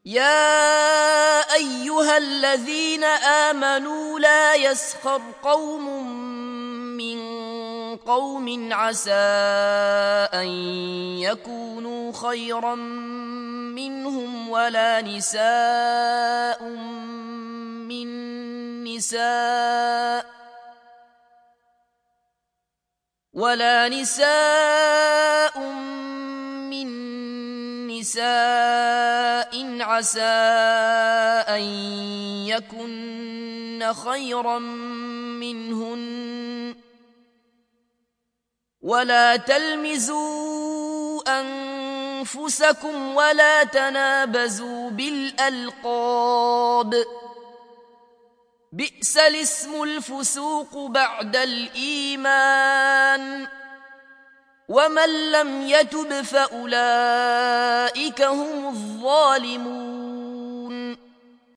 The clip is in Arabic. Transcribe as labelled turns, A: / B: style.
A: يا أيها الذين آمنوا لا يسخر قوم من قوم عسى أن يكونوا خيرا منهم ولا نساء من نساء عسى أن يكن خيرا منهن ولا تلمزوا أنفسكم ولا تنابزوا بالألقاب بئس الاسم الفسوق بعد الإيمان ومن لم يتب فأولئك هم الظالمون